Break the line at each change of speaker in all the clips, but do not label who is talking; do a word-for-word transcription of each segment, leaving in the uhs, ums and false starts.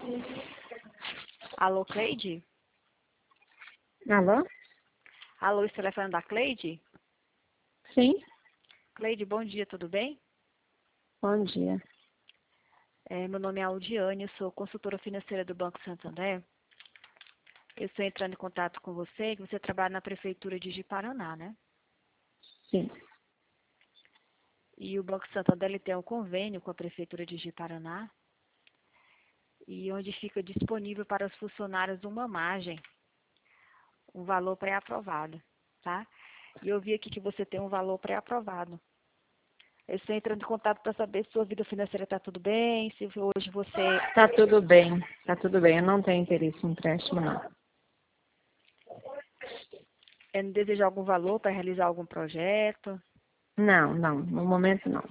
Alô, Cleide?
Alô?
Alô, esse telefone é da Cleide?
Sim?
Cleide, bom dia, tudo bem?
Bom dia.
É, meu nome é Aldiane, eu sou consultora financeira do Banco Santander. Eu estou entrando em contato com você, que você trabalha na Prefeitura de Ji-Paraná, né?
Sim.
E o Banco Santander ele tem um convênio com a Prefeitura de Ji-Paraná, e onde fica disponível para os funcionários uma margem, um valor pré-aprovado, tá? E eu vi aqui que você tem um valor pré-aprovado. Eu estou entrando em contato para saber se sua vida financeira está tudo bem, se hoje você
Tá tudo bem. Tá tudo bem. Eu não tenho interesse em empréstimo, não.
é, deseja algum valor para realizar algum projeto.
Não, não. No momento, não.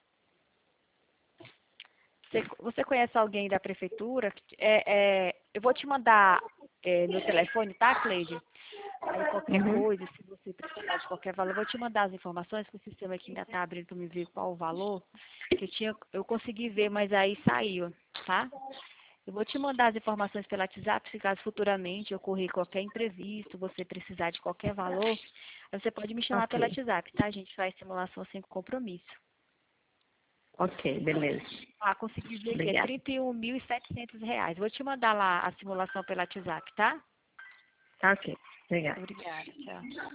Você, você conhece alguém da prefeitura? É, é, eu vou te mandar é, meu telefone, tá, Cleide? Aí qualquer
Uhum.
coisa, se você precisar de qualquer valor, eu vou te mandar as informações, que o sistema aqui ainda está abrindo para me ver qual o valor. Que eu, tinha, eu consegui ver, mas aí saiu, tá? Eu vou te mandar as informações pelo WhatsApp, se caso futuramente ocorrer qualquer imprevisto, você precisar de qualquer valor, aí você pode me chamar pelo
Ok.
WhatsApp, tá? A gente faz simulação sem compromisso.
Ok, beleza.
Ah, consegui ver que é
Obrigada.
trinta e um mil e setecentos reais. Vou te mandar lá a simulação pelo WhatsApp, tá?
Tá ok. Obrigada.
Obrigada, tchau.